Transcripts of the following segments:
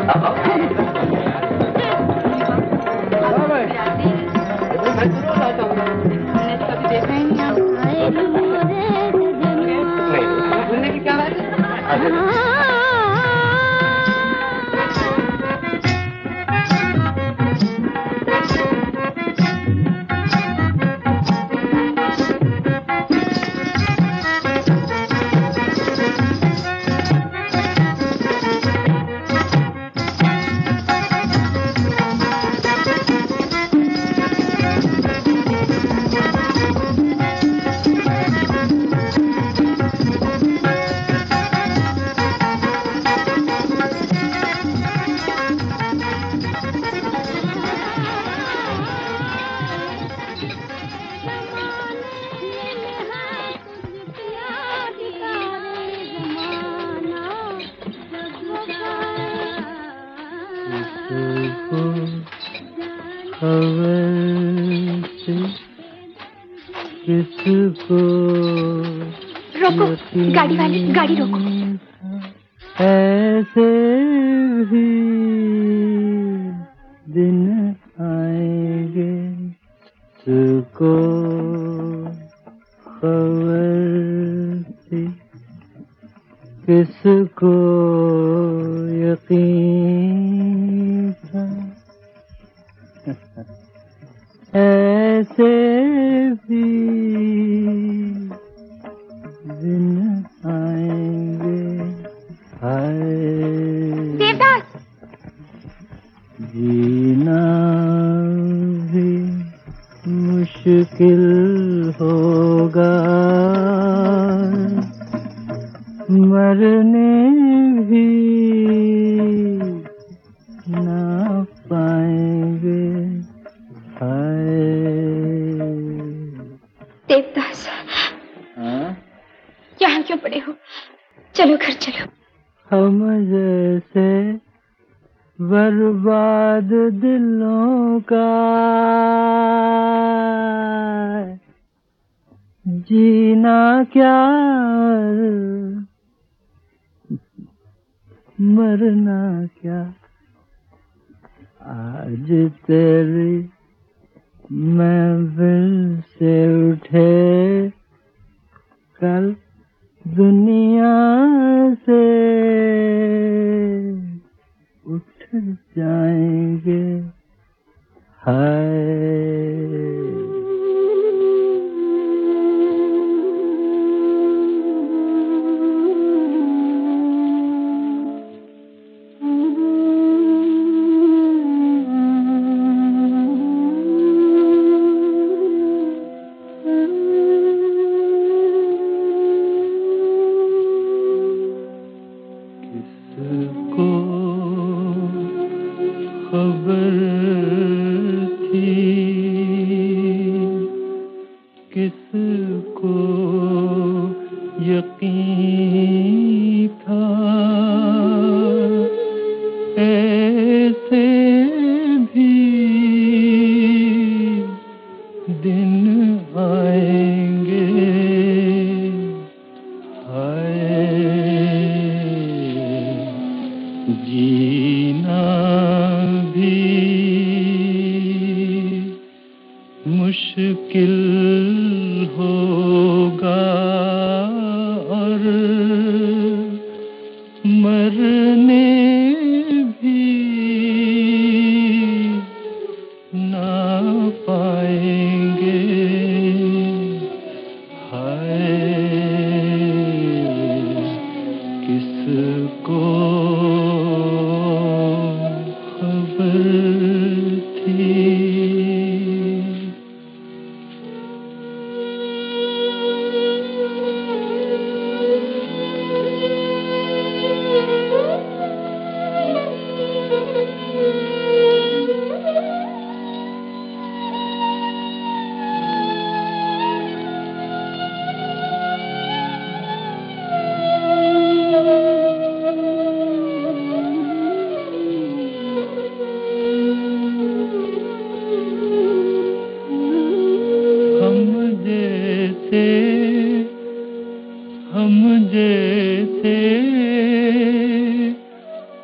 रोको, गाड़ी वाले, गाड़ी रोको। ऐसे भी दिन आएंगे, तुझको खबर थी, किसको यकीन था। ऐसे भी दिन आएंगे। हाय देवदास, जीना भी मुश्किल होगा, मरने भी ना पाएंगे। देवदास, यहाँ क्यों पड़े हो? चलो घर चलो। हम जैसे बर्बाद दिलों का जीना क्या, मरना क्या। आज तेरी महफिल से उठे, कल दुनिया से उठ जाएंगे। हाय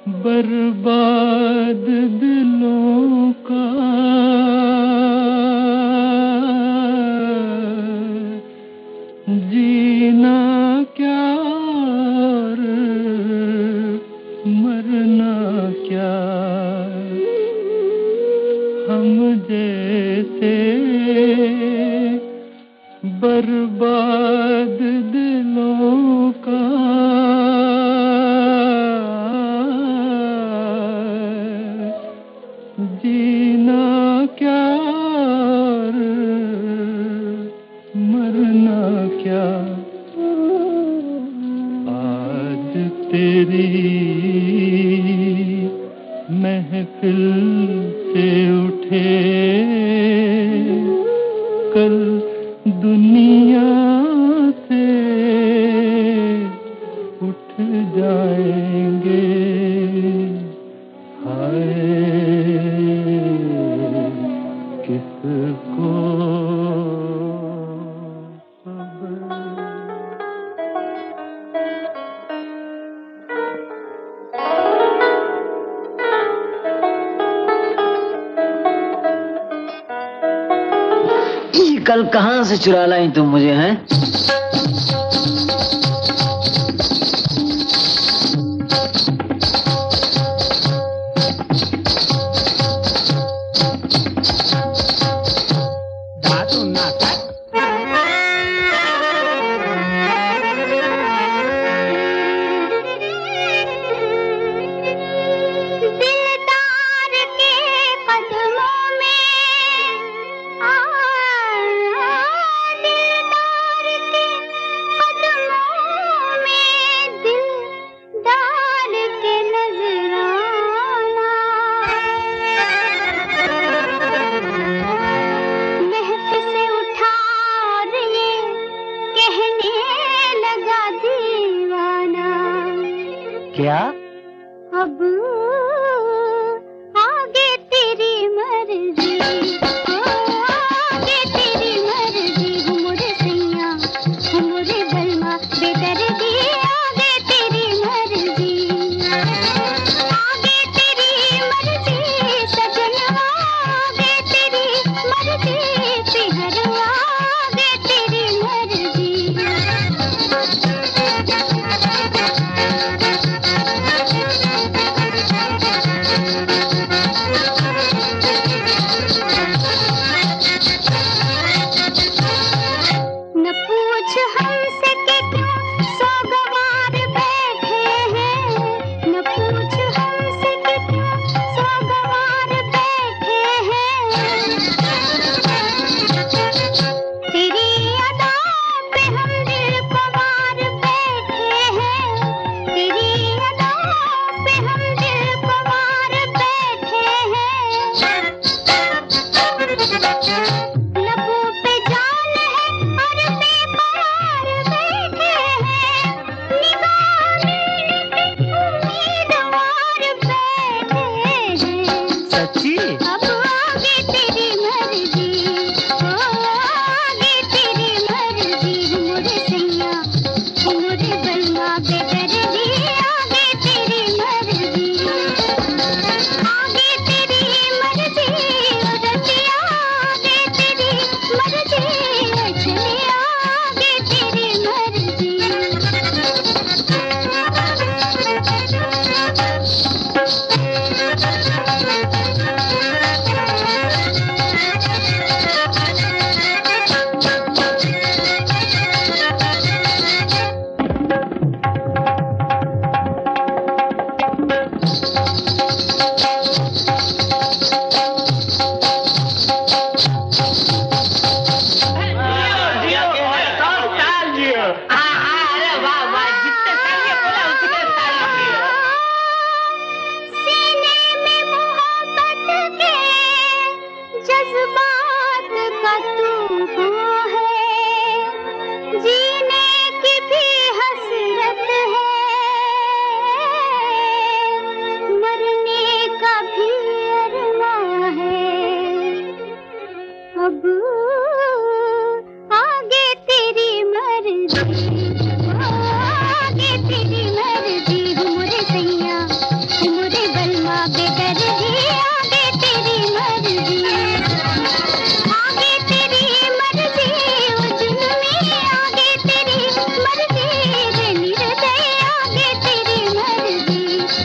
बर्बाद दिलों का जीना क्या और मरना क्या, हम जैसे बर्बाद दिलों का जीना क्या और मरना क्या। आज तेरी महफिल से उठे, कल दुनिया से उठ जाएंगे। हाय किसको कल कहाँ से चुरा लाई तुम मुझे, हैं? क्या? अब आगे तेरी मर्जी, आगे तेरी मर्जी, मोरे सैया मोरे बलमा बेदर्दी, आगे तेरी मर्जी, आगे तेरी मर्जी सजनवा, आगे तेरी मर्जी सिहरवा, आगे तेरी मर्जी।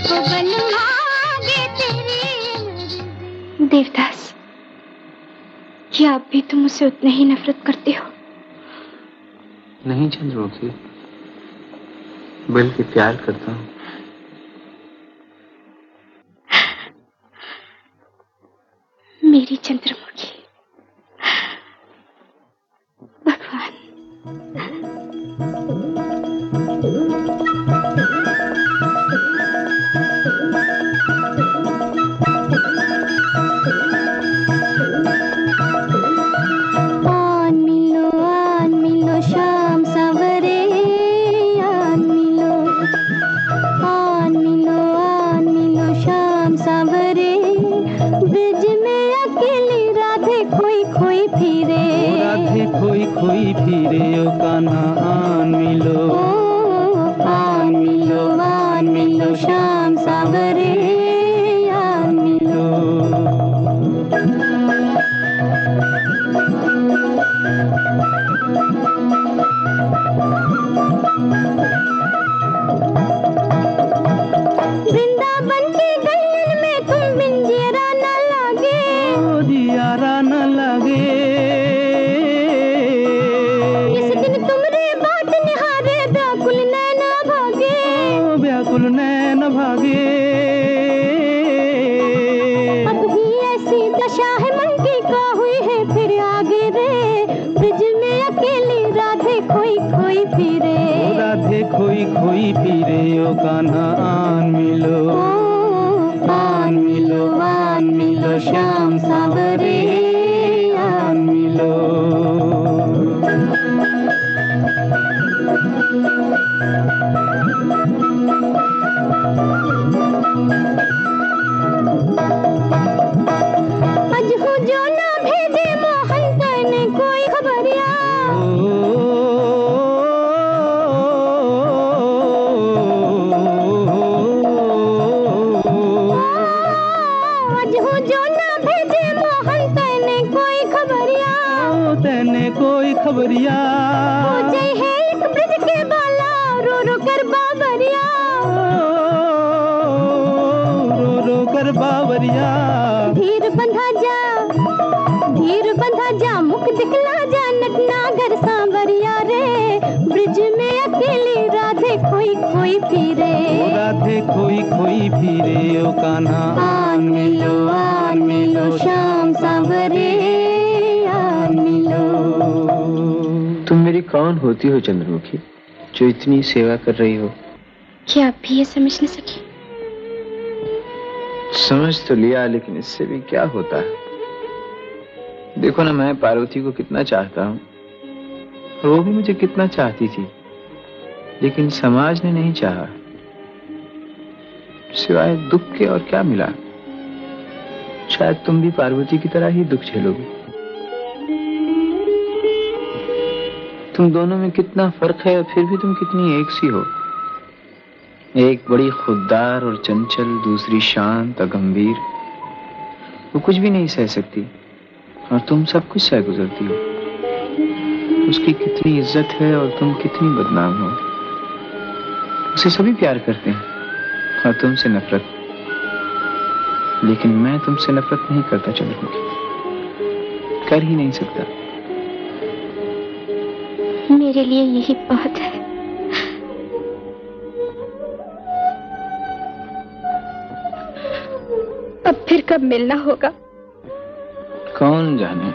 ओ बलमा गे तेरी। देवदास, क्या अब भी तुम मुझसे उतना ही नफरत करते हो? नहीं चंद्रमुखी, बल्कि प्यार करता हूँ। मेरी चंद्रमुखी, भगवान। आन मिलो शाम सवरे, आन मिलो शाम सवरे, ब्रिज में अकेली राधे खोई खोई फिरे। राधे खोई खोई फिरे ओ कान्हा आन मिलो। आन मिलो शाम सवरे, आन मिलो। वृंदावन की गलियन में तुम बिन जियरा न लागे, ओ जियारा न लगे। इस दिन तुमरे बाट निहारे व्याकुल नैना भागे। ओ व्याकुल नैन भागे। अब ही ऐसी दशा है मन की, का हुई है फिर आगे रे, ब्रिज में अकेली राधे खोई खोई फिरे। ओ राधे खोई खोई फिरे ओ कान्हा आन मिलो। आन मिलो श्याम सावरे, आन मिलो। अज हो जो ना भेजे मोहन तने कोई खबरिया, आज हो जो ना भेजे मोहन तने कोई खबरिया, तने कोई खबरिया। हो जय है एक ब्रिज के बाला, रो रो कर बाबरिया, रो रो कर बावरिया। धीर बंधा जा मुख दिखला जा, नटनागर सांवरिया रे, ब्रिज में अकेली राधे खोई खोई फिरे। ओ राधे खोई खोई फिरे ओ कान्हा आन मिलो श्याम सांवरे, आन मिलो। तुम मेरी कौन होती हो चंद्रमुखी, जो इतनी सेवा कर रही हो? क्या आप भी ये समझ न सके? समझ तो लिया, लेकिन इससे भी क्या होता है? देखो ना, मैं पार्वती को कितना चाहता हूँ, और वो भी मुझे कितना चाहती थी, लेकिन समाज ने नहीं चाहा। सिवाय दुख के और क्या मिला? शायद तुम भी पार्वती की तरह ही दुख झेलोगी। तुम दोनों में कितना फर्क है, और फिर भी तुम कितनी एक सी हो। एक बड़ी खुददार और चंचल, दूसरी शांत और गंभीर। वो कुछ भी नहीं सह सकती, और तुम सब कुछ सह गुजरती हो। उसकी कितनी इज्जत है और तुम कितनी बदनाम हो। उसे सभी प्यार करते हैं और तुमसे नफरत। लेकिन मैं तुमसे नफरत नहीं करता चंद्रमुखी, कर ही नहीं सकता। मेरे लिए यही बहुत है। अब फिर कब मिलना होगा? कौन जाने,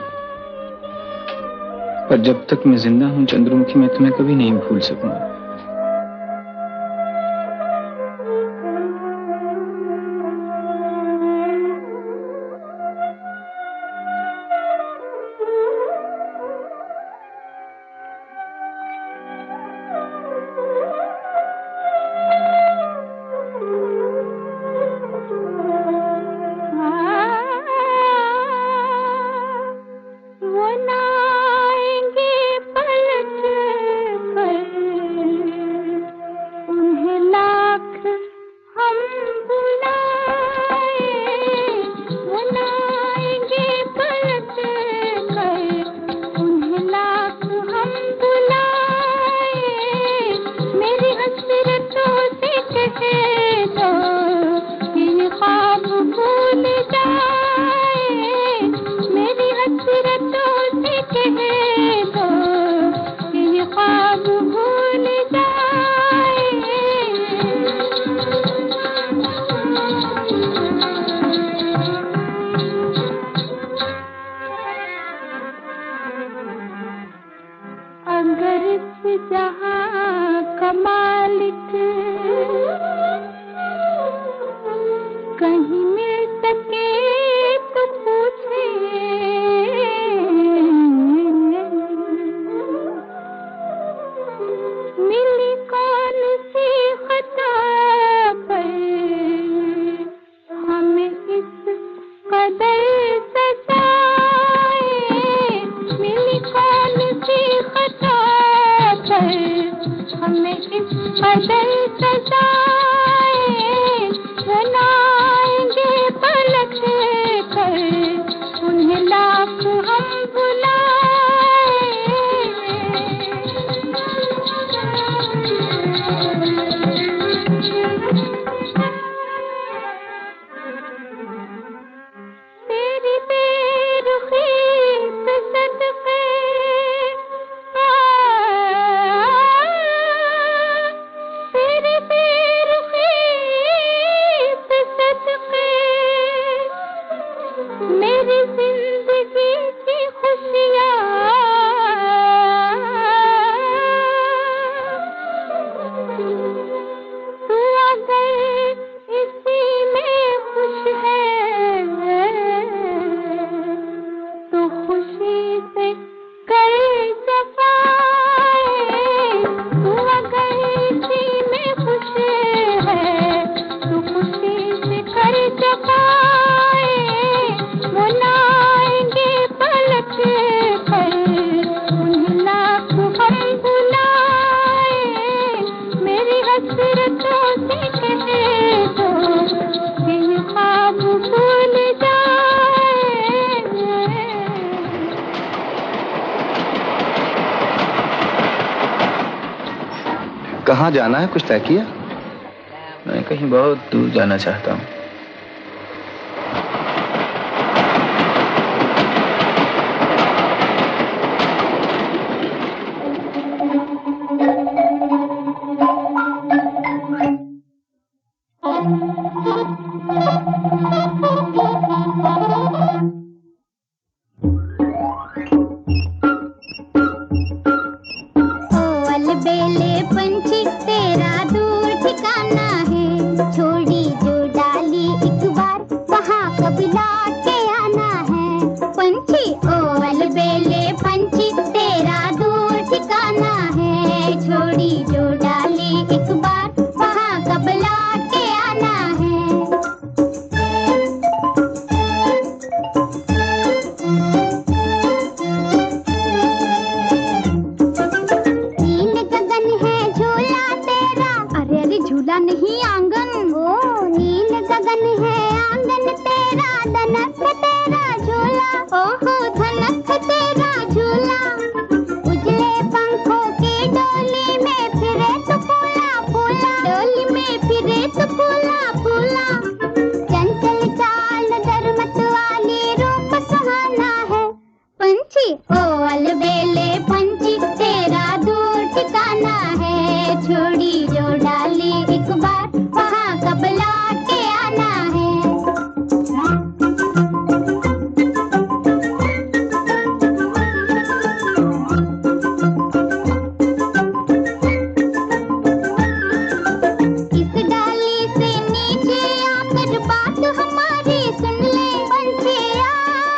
पर जब तक मैं जिंदा हूं चंद्रमुखी, मैं तुम्हें कभी नहीं भूल सकूंगा। वो ना आएंगे पलट कर, कहीं मिल सके तो पूछे, मिली कौन सी खता पर हमें इस कदर सजाए, मिली कौन सी खता पर हमें इस कदर सजाए, बनाएंगे पलट कर उन्हें लाख हम भुलाए। तेरी बेरुखी पे सदके तेरी बेरुखी पे सदके मेरी जिंदगी की खुशियाँ तू अगर इसी में खुश है तो खुशी से कर जफाए, तू अगर इसी में खुश है तो खुशी से कर जफाए, बुलाएंगे पलट कर उन्हें लाख हम बुलाए, मेरी हसरतों से कह दो कि ये ख्वाब भूल जाए। कहाँ जाना है, कुछ तय किया? मैं कहीं बहुत दूर जाना चाहता हूँ। ओ अलबेले पंछी तेरा दूर ठिकाना है, छोड़ी जो डाली एक बार वहाँ कब लौट के आना है। पंछी ओ अलबेले पंछी तेरा दूर ठिकाना है, छोड़ी जो डाली एक बार वहाँ कब लौट के आना है। नील गगन है झूला तेरा, अरे अरे झूला नहीं आंगन, ओ नील गगन है आंगन तेरा, धनक है तेरा झूला, ओहो धनक है तेरा झूला। उजले पंखों की डोली में फिरे तो फूला फूला, डोली में फिरे तो फूला फूला। चंचल चाल दरमत वाली रूप सुहाना है। पंछी ओ अलबेले पंछी तेरा दूर ठिकाना है, छोड़ी जो डाली एक बार वहाँ कब लौट के आना है। इस डाली से नीचे आकर बात हमारी सुन ले पंछिया,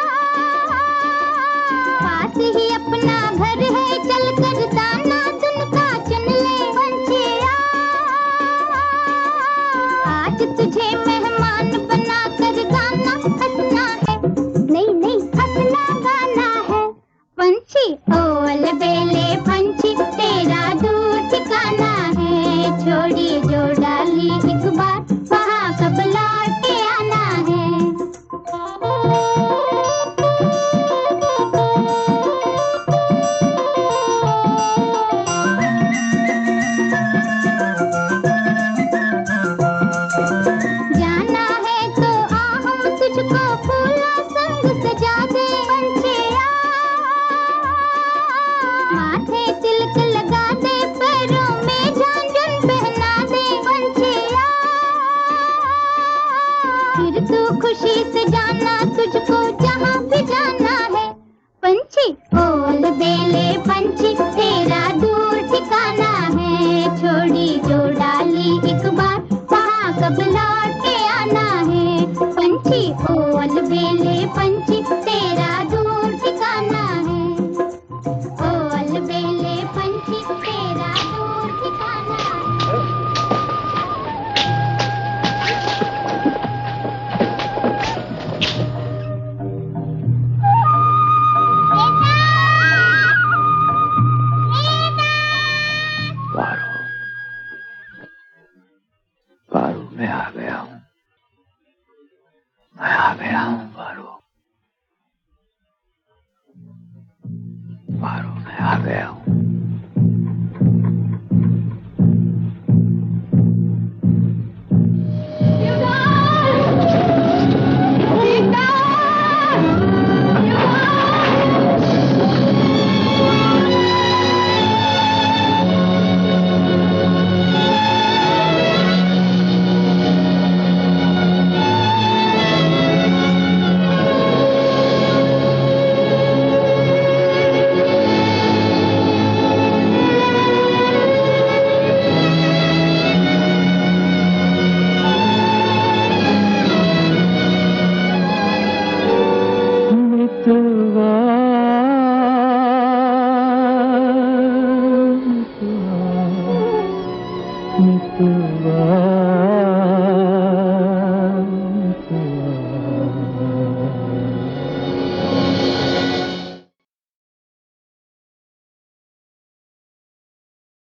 पास ही अपना घर है चल कर दाना तुनका चुन ले पंछिया। आज तुझे मेहमान बना कर गाना हंसना है, नहीं नहीं हंसना गाना है। पंछी ओ अलबेले पंछी तेरा दूर ठिकाना है, छोड़ी जो डाली एक बार वहाँ कब लौट के आना है। जाना है तो आ हम तुझको फूलों संग सजा दे पंछिया, माथे तिलक लगा दे, पैरों में झांझन पहना दे पंछिया। फिर तू खुशी से जाना तुझको जहाँ भी जाना है। पंछी ओ अलबेले पंछी तेरा दूर ठिकाना है, छोड़ी जो डाली एक बार वहाँ कब लौट के आना है। मैं आ गया हूँ पारो, पारो मैं आ गया हूँ। मितवा